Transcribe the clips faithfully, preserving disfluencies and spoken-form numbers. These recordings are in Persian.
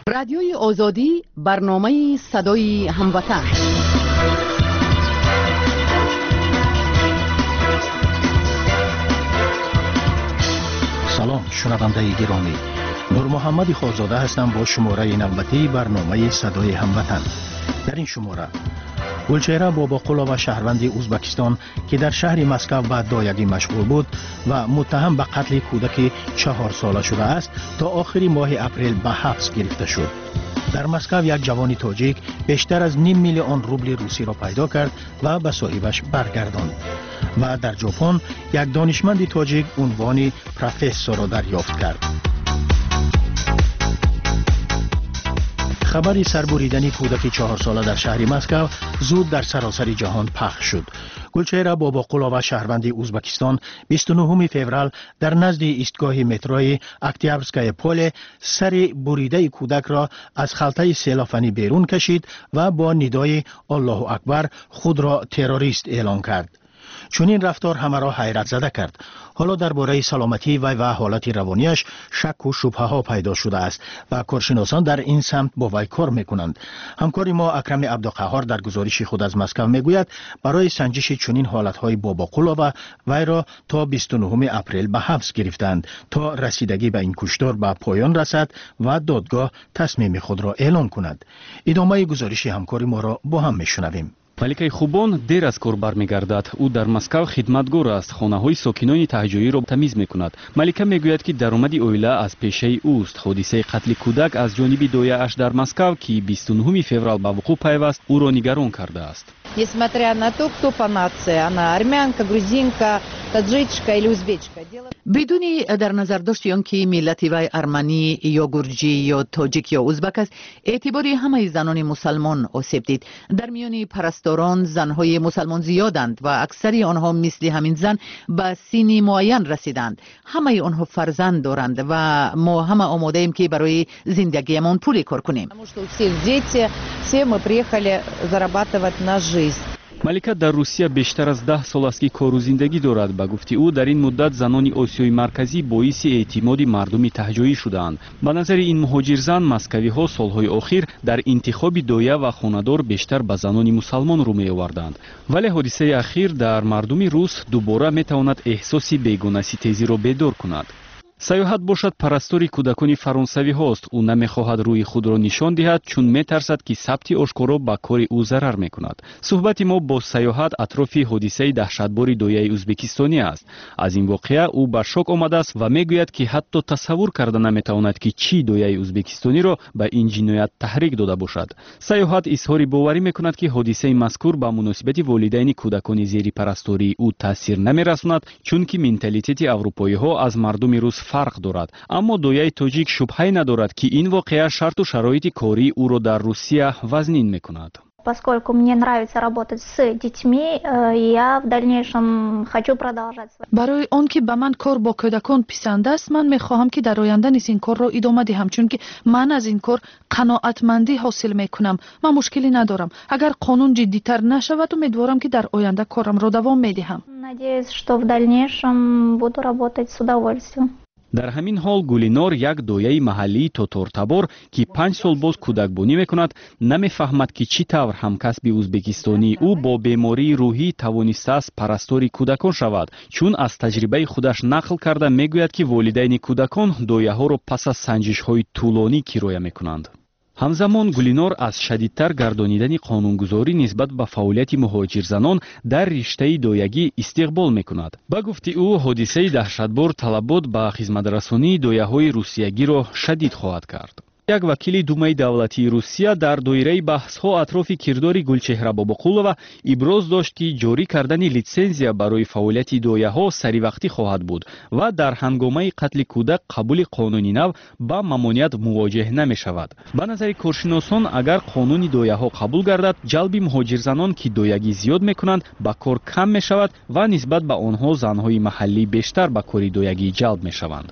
رادیوی آزادی، برنامه صدای هموطن. سلام شنونده گرامی، نور محمد خازاده هستم با شماره نوبتی برنامه صدای هموطن. در این شماره گلچهره باباقولا و شهروند ازبکستان که در شهر مسکو به دایگی مشغول بود و متهم به قتل کودک چهار ساله شده است تا آخر ماه اپریل به حبس گرفته شد. در مسکو یک جوان تاجیک بیشتر از نیم میلیون روبل روسی را پیدا کرد و به صاحبش برگرداند. و در ژاپن یک دانشمند تاجیک عنوان پروفسور را دریافت کرد. خبری سربریدن کودک چهار ساله در شهر مسکو زود در سراسر جهان پخش شد. گلچهره باباقولا و شهروند ازبکستان بیست و نهم فوریه در نزد ایستگاه متروی اکتیابرسکای پل سر بریده کودک را از خلطه سیلافنی بیرون کشید و با ندای الله اکبر خود را تروریست اعلام کرد. چون این رفتار همه را حیرت زده کرد. حالا درباره سلامتی وی و حالت روانیش شک و شبهه ها پیدا شده است و کارشناسان در این سمت با وی کار میکنند. همکار ما اکرم عبدالقهار در گزارش خود از مسکو میگوید برای سنجش چنین حالت های باباقولا و وی را تا بیست و نهم اپریل به حبس گرفتند تا رسیدگی به این کشتار به پایان رسد و دادگاه تصمیم خود را اعلان کند. ادامه گزارش همکار ما را با هم میشنویم. маликаи хубон дер аз кор бармегардад. ӯ дар маскав хидматгор аст. хонаҳои сокинони таҳҷоиро тамиз мекунад. малика мегӯяд ки даромади оила аз пешаи ӯст. ҳодисаи қатли кӯдак аз ҷониби дояаш дар маскав ки бисту нӯҳуми феврал ба вуқӯъ пайваст ӯро нигарон кардааст. Несмотря на то, кто по нации, она армянка, грузинка, таджичка или узбечка. بدون در نظر داشت آن که ملت وی ارمنی یا گرجی یا تاجیک یا ازبک است، اعتباری همه زنان مسلمان آسیب دید. در میان پرستاران زنهای مسلمان زیادند و اکثر آنها مثل همین زن به سنی معین رسیدند. همه آنها فرزند دارند و ما همه آماده ایم که برای زندگیمان پول کار کنیم. малика дар русия бештар аз даҳ сол аст ки кору зиндагӣ дорад. ба гуфти ӯ дар ин муддат занони осиёи марказӣ боиси эътимоди мардуми таҳҷоӣ шудаанд. ба назари ин муҳоҷирзан маскавиҳо солҳои охир дар интихоби доя ва хонадор бештар ба занони мусалмон рӯ меоварданд. вале ҳодисаи ахир дар мардуми рус дубора метавонад эҳсоси бегонаситезиро бедор кунад. саёҳат бошад парастори кӯдакони фаронсавиҳост. ӯ намехоҳад рӯи худро нишон диҳад, чун метарсад ки сабти ошкоро ба кори ӯ зарар мекунад. суҳбати мо бо саёҳат атрофи ҳодисаи даҳшатбори дояи ӯзбекистонӣ аст. аз ин воқеа ӯ ба шок омадааст ва мегӯяд ки ҳатто тасаввур карда наметавонад ки чӣ дояи ӯзбекистониро ба ин ҷиноят таҳрик дода бошад. саёҳат изҳори боварӣ мекунад ки ҳодисаи мазкур ба муносибати волидайни кӯдакони зери парастории ӯ таъсир намерасонад, чунки менталитети аврупоиҳо аз мардуми рус фарқ дорад. аммо дояи тоҷик шубҳае надорад ки ин воқеа шарту шароити кории ӯро дар Русия вазнин мекунад. Поскольку мне нравится работать с детьми, я в дальнейшем хочу продолжать. برای آن که به من کار با کودکان پسند است، من میخواهم که در آینده نیز این کار را ادامه دهم، چون که من از این کار قناعتمندی حاصل میکنم. من مشکلی ندارم. اگر قانون جدی‌تر نشود، امیدوارم که در آینده کارم را دوام میدهم. Надеюсь, что в дальнейшем буду работать с удовольствием. дар ҳамин ҳол Гулинор, як дояи маҳаллии тотортабор ки панҷ сол боз кӯдакбонӣ мекунад, намефаҳмад ки чӣ тавр ҳамкасби ӯзбекистонии ӯ бо бемории рӯҳӣ тавонистааст парастори кӯдакон шавад, чун аз таҷрибаи худаш нақл карда мегӯяд ки волидайни кӯдакон дояҳоро пас аз санҷишҳои тӯлонӣ кироя мекунанд. ҳамзамон Гулинор аз шадидтар гардонидани қонунгузорӣ нисбат ба фаъолияти муҳоҷирзанон дар риштаи доягӣ истиқбол мекунад. ба гуфти ӯ ҳодисаи даҳшатбор талабот ба хизматрасонии дояҳои русиягиро шадид хоҳад кард. як вакили думаи давлатии Русия дар доираи баҳсҳо атрофи кирдори Гулчеҳра Бобоқулова иброз дошт ки ҷорӣ кардани литсензия барои фаъолияти дояҳо саривақтӣ хоҳад буд ва дар ҳангомаи қатли кӯдак қабули қонуни нав ба мамоният мувоҷеҳ намешавад. ба назари коршиносон, агар қонуни дояҳо қабул гардад, ҷалби муҳоҷирзанон ки доягӣ зиёд мекунанд ба кор кам мешавад ва нисбат ба онҳо занҳои маҳаллӣ бештар ба кори доягӣ ҷалб мешаванд.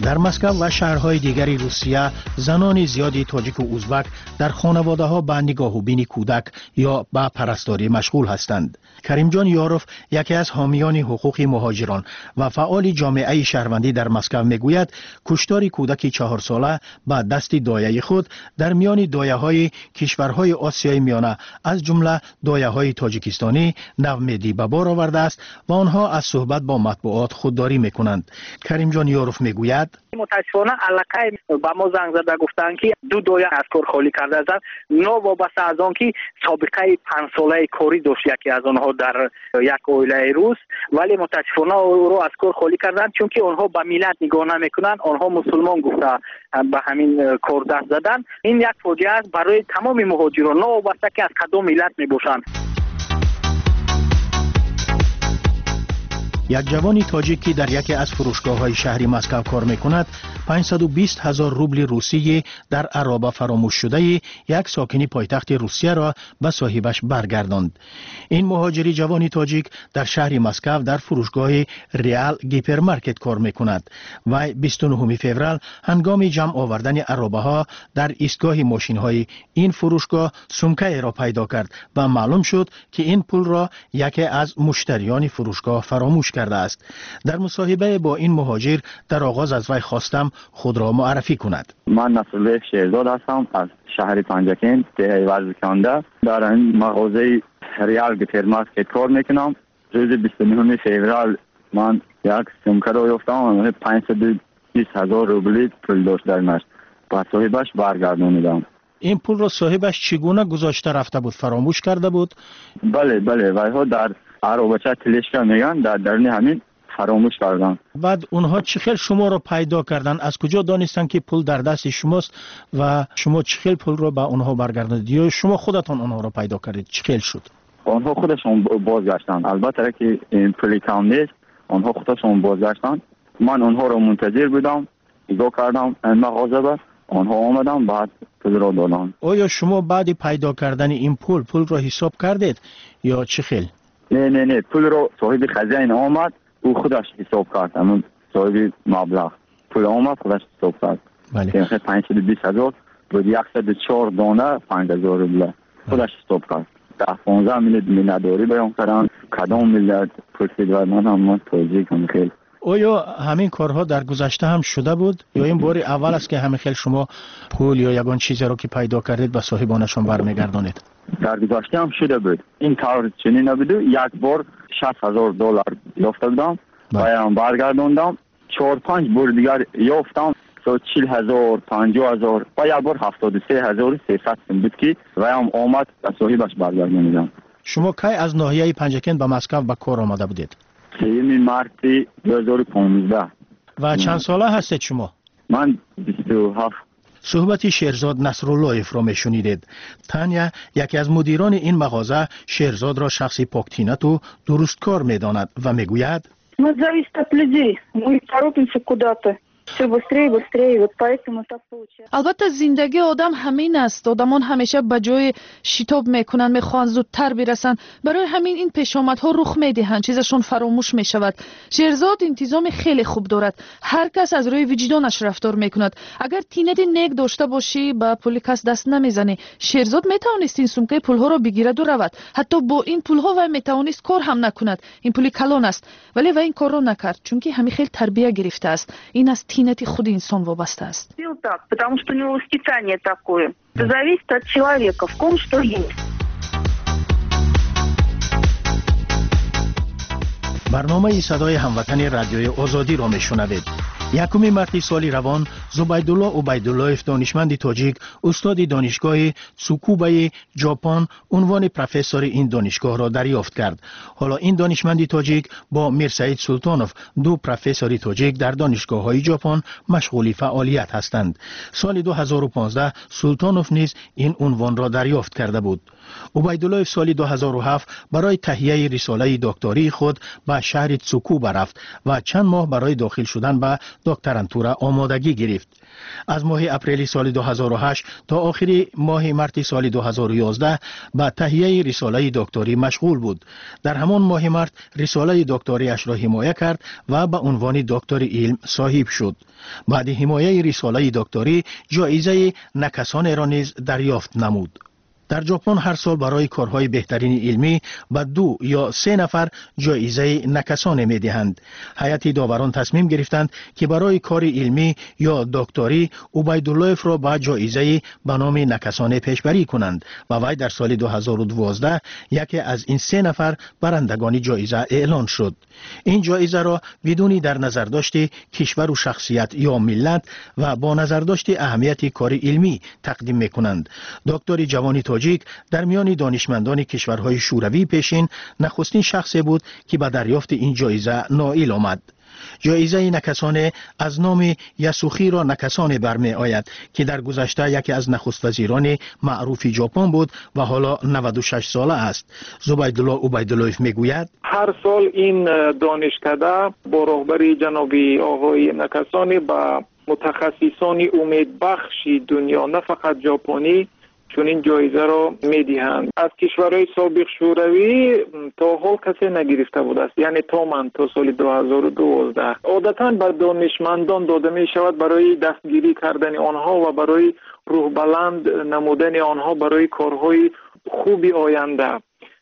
در مسکو و شهرهای دیگری روسیه زنان زیادی تاجیک و ازبک در خانواده‌ها به نگاه و بین کودک یا به پرستاری مشغول هستند. کریم جان یاروف یکی از حامیان حقوق مهاجران و فعال جامعه شهروندی در مسکو میگوید کشتار کودکی چهار ساله به دست دایه خود در میان دایه‌های کشورهای آسیای میانه از جمله دایه‌های تاجیکستانی نومیدی به بار آورده است و آنها از صحبت با مطبوعات خودداری میکنند. کریم جان یاروف میگوید متاسفانه علاقه با ما زنگ زده گفتند که دو دایه از کار خالی کرده اند. نو وابسته از آن که سابقه پنج ساله کاری داشت یکی از آنها در یک عائله روس، ولی متاسفانه او رو از کار خالی کردند چون که آنها به ملت نگاه نمیکنند، آنها مسلمان گفته به همین کار دست زدند. این یک فاجعه است برای تمام مهاجران، نو وابسته که از کدام ملت میباشند. یک جوانی تاجیکی در یکی از فروشگاه‌های شهری مسکو کار می‌کند پانصد و بیست هزار روبل روسیه در عرابه فراموش شده یک ساکنی پایتخت روسیه را به صاحبش برگرداند. این مهاجری جوانی تاجیک در شهر مسکو در فروشگاه ریال گیپرمارکت کار می‌کند و بیست و نهم فوریه هنگام جمع آوردن عرابه‌ها در ایستگاه ماشین‌های این فروشگاه سمکه را پیدا کرد و معلوم شد که این پول را یکی از مشتریان فروشگاه فراموش کرده است. در مصاحبه با این مهاجر در آغاز از وی خواستم خود را معرفی کند. من نصرالله شیرزاد هستم از شهر پنجکین دهه ورزکنده. در این مغازه ریال گیپرمارکت کار میکنم. روز بیست و نهم فوریه من یک سمکه را یافتم، پانصد و بیست هزار روبل پول داشت درش. با صاحبش برگردانیدم. این پول را صاحبش چگونه گذاشته رفته بود؟ فراموش کرده بود؟ بله بله، ولی ها در عربچه تلشکا میگن در درون همین فراموش کردن. بعد اونها چه خیلی شما را پیدا کردن؟ از کجا دانستن که پول در دست شماست و شما چه خیلی پول را به اونها برگرداندید یا شما خودتان اونها را پیدا کردید؟ چه خیلی شد؟ آنها خودشون بازگشتن. البته که این پولی کم نیست، آنها خودشون بازگشتن. من اونها را منتظر بودم، نگاه کردم این مغازه با آنها آمدن بعد پول را دادن. آیا شما بعد پیدا کردن این پول پول را حساب کردید یا چه خیلی؟ نه نه نه، پول رو صاحب خزانه آمد او خودش حساب کرد. همون صاحب مبلغ پول آمد خودش حساب کرد. بله. که پانصد و بیست هزار بود، صد و چهار دانه پنج هزار روبل خودش حساب کرد. ده پانزده میلیارد میلیارداری بیان کردن. کدام میلیارد پرسید و من هم من توضیح کنم. خیلی آیا همین کارها در گذشته هم شده بود یا این بار اول است که همین خیلی شما پول یا یگان چیزی رو که پیدا کردید به صاحبانشون برمیگردانید؟ در گذشته هم شده بود. این طور چنین نبود. یک بار شصت هزار دلار یافته بودم و هم برگرداندم. چهار پنج بار دیگر یافتم چهل هزار پنجاه هزار و یک بار هفتاد و سه هزار و سیصد بود که و هم آمد به صاحبش برگرداندم. شما کی از ناحیه پنجکین به مسکو به کار آمده بودید؟ سوم مارس دو هزار و پانزده. و چند ساله هستید شما؟ من بیست و هفت. صحبت شیرزاد نصراللهیف را میشنیدید. تانیا یکی از مدیران این مغازه شیرزاد را شخصی پاکتینت و درستکار میداند و میگوید Мы зависит от людей. Мы торопимся куда-то. Все быстрее и быстрее. Вот поэтому так получается. البته زندگی آدم همین است. آدمان همیشه به جای شتاب میکنن، میخوان زودتر برسن. برای همین این پیشامدها رخ میدهند، چیزشون فراموش میشود. شیرزاد انتظام خیلی خوب دارد. هر کس از روی وجدانش رفتار میکند. اگر تینت نیک داشته باشی با پول کس دست نمیزنی. شیرزاد میتوانست این سمکه پولها را بگیرد و رود. حتی با این پولها و میتوانست کار هم نکند. این پول کلان است. ولی و این کار را نکرد چون که همین خیلی تربیت گرفته است. این از تینت خود انسان وابسته است. Так, потому что у него воспитание такое. Это зависит от человека, в ком что есть. برنامه صدای هموطن رادیوی آزادی را میشنوید. یکم مارس سال روان زبیدالله عبیداللهیف دانشمند تاجیک استاد دانشگاه تسوکوبا ژاپن عنوان پروفسور این دانشگاه را دریافت کرد. حالا این دانشمند تاجیک با میرسعید سلطانوف دو پروفسور تاجیک در دانشگاه‌های ژاپن مشغول فعالیت هستند. سال دو هزار و پانزده سلطانوف نیز این عنوان را دریافت کرده بود. عبیداللهیف سال دو هزار و هفت برای تهیه رساله دکتری خود به شهر تسوکوبا رفت و چند ماه برای داخل شدن به دکترانتور آمادگی گرفت. از ماه اپریل سال دو هزار و هشت تا آخر ماه مارس سال دو هزار و یازده به تهیه رساله دکتری مشغول بود. در همان ماه مارس رساله دکتری اش را حمایت کرد و به عنوان دکتر علم صاحب شد. بعد حمایت رساله دکتری جایزه نکسان را نیز دریافت نمود. در ژاپن هر سال برای کارهای بهترین علمی به دو یا سه نفر جایزه نکسان می دهند. هیئت داوران تصمیم گرفتند که برای کار علمی یا دکتری عبیداللهف را به جایزه به نام نکسان پیشبری کنند و وی در سال دو هزار و دوازده یکی از این سه نفر برندگان جایزه اعلان شد. این جایزه را بدون در نظر داشت کشور و شخصیت یا ملت و با نظر داشت اهمیت کار علمی تقدیم می کنند. دکتر جوانی تاجیک در میان دانشمندان کشورهای شوروی پیشین نخستین شخصی بود که به دریافت این جایزه نائل آمد. جایزه نکسان از نام یاسوخی را نکسان برمی آید که در گذشته یکی از نخست وزیران معروف ژاپن بود و حالا نود و شش ساله است. زبیدالله عبیداللهف میگوید هر سال این دانشکده با رهبری جناب آقای نکسانی با متخصصان امیدبخش دنیا نه فقط ژاپنی چون این جایزه را میدهند. از کشورهای سابق شوروی تا حال کسی نگرفته بود است، یعنی تا من تا سال دو هزار و دوازده. عادتا به دانشمندان داده می شود برای دستگیری کردن آنها و برای روح بلند نمودن آنها برای کارهای خوبی آینده.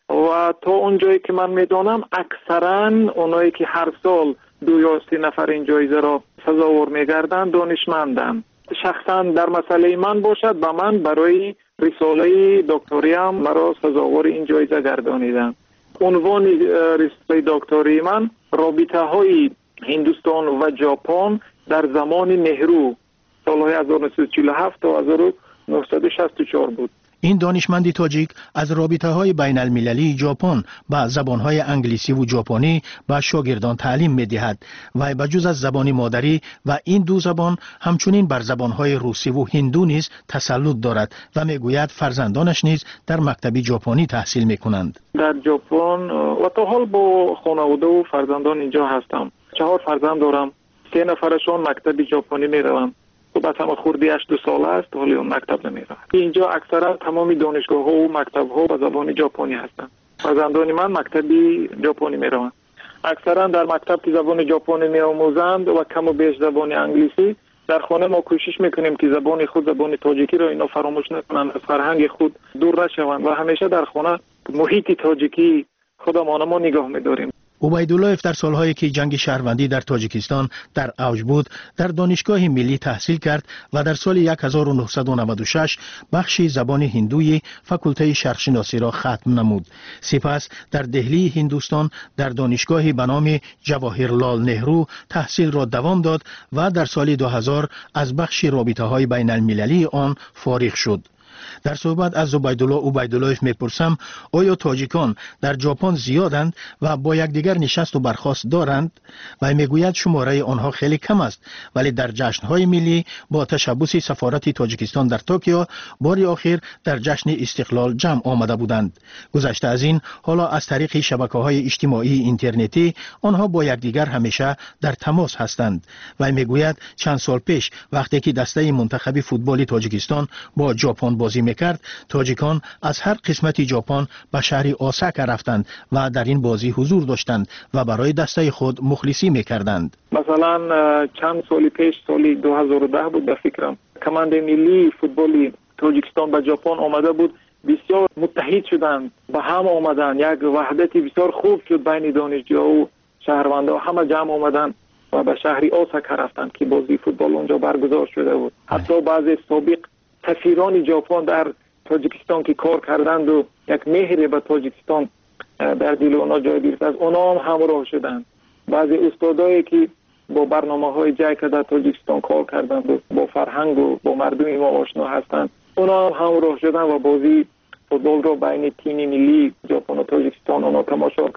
و تا اونجایی که من میدانم اکثرا اونایی که هر سال دو یا سه نفر این جایزه را سزاوار میگردند دانشمندند. شخصا در مسئله من باشد به من برای رساله دکتریم مرا سزاوار این جایزه گردانیدند. عنوان رساله دکتری من رابطه های هندوستان و ژاپن در زمان نهرو سالهای هزار و نهصد و چهل و هفت تا هزار و نهصد و شصت و چهار بود. این دانشمند تاجیک از رابطه های بین المللی ژاپن با زبان های انگلیسی و ژاپنی به شاگردان تعلیم می دهد و بجز از زبان مادری و این دو زبان همچنین بر زبان های روسی و هندو نیز تسلط دارد و می گوید فرزندانش نیز در مکتب ژاپنی تحصیل می کنند. در ژاپن و تا حال با خانواده و فرزندان اینجا هستم. چهار فرزند دارم. سه نفرشون مکتب ژاپنی می روند. و تمام خوردی هشت دو ساله است ولی اون مکتب نمیره. اینجا اکثرا تمامی دانشگاه ها و مکتب ها به زبان ژاپنی هستند. فرزندان من مکتبی ژاپنی میروند. اکثرا در مکتب که زبان ژاپنی میآموزند و کم و بیش زبان انگلیسی، در خانه ما کوشش میکنیم که زبان خود زبان تاجیکی را اینا فراموش نکنند، از فرهنگ خود دور نشوند و همیشه در خانه محیط تاجیکی خودمان ما نگاه میداریم. عبیداللهف در سالهایی که جنگ شهروندی در تاجیکستان در اوج بود در دانشگاه ملی تحصیل کرد و در سال هزار و نهصد و نود و شش بخش زبان هندوی فاکولته شرقشناسی را ختم نمود. سپس در دهلی هندوستان در دانشگاهی به نام جواهرلال نهرو تحصیل را دوام داد و در سال دو هزار از بخش رابطه‌های بین المللی آن فارغ شد. در صحبت از زبیدالله عبیداللهف میپرسم آیا تاجیکان در ژاپن زیادند و با یکدیگر نشست و برخاست دارند؟ و میگوید شماره آنها خیلی کم است ولی در جشن‌های ملی با تشبث سفارت تاجیکستان در توکیو بار آخر در جشن استقلال جمع آمده بودند. گذشته از این حالا از طریق شبکه‌های اجتماعی اینترنتی آنها با یکدیگر همیشه در تماس هستند. و میگوید چند سال پیش وقتی که دسته منتخب فوتبال تاجیکستان با ژاپن بازی میکرد تاجیکان از هر قسمت ژاپن به شهر اوساکا رفتند و در این بازی حضور داشتند و برای دسته خود مخلصی میکردند. مثلا چند سال پیش سال دو هزار و ده بود به فکرم کماند ملی فوتبالی تاجیکستان به ژاپن آمده بود، بسیار متحد شدند، به هم آمدند، یک وحدت بسیار خوب شد بین دانشجوها و شهروندان، همه جمع آمدند و به شهر اوساکا رفتند که بازی فوتبال اونجا برگزار شده بود. حتی بعضی سابق سفیران ژاپن در تاجیکستان که کار کردند و یک مهر به تاجیکستان در دل اونا جای گرفت از اونا هم همراه شدند. بعضی استادایی که با برنامه‌های جای که در تاجیکستان کار کردند و با فرهنگ و با مردم ما آشنا هستند اونا هم همراه شدند و بازی فوتبال را بین تیم ملی ژاپن و تاجیکستان اونا تماشا کردند.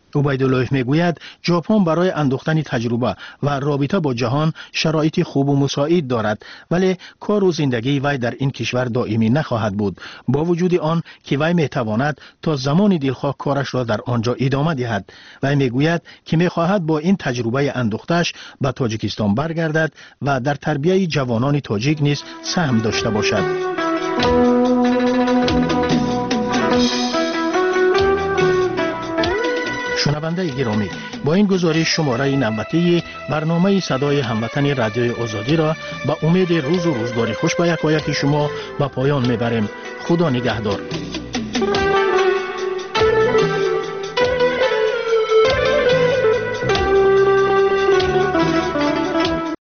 عبیدالله میگوید ژاپن برای اندوختن تجربه و رابطه با جهان شرایط خوب و مساعد دارد، ولی کار و زندگی وی در این کشور دائمی نخواهد بود. با وجود آن که وی میتواند تا زمان دلخواه کارش را در آنجا ادامه دهد. وی میگوید که میخواهد با این تجربه اندوختش به تاجیکستان برگردد و در تربیت جوانان تاجیک نیز سهم داشته باشد. شنونده گرامی، با این گزارش شماره نوبتی برنامه صدای هموطن رادیوی آزادی را به امید روز و روزگاری خوش به یکایک شما به پایان میبریم. خدا نگهدار.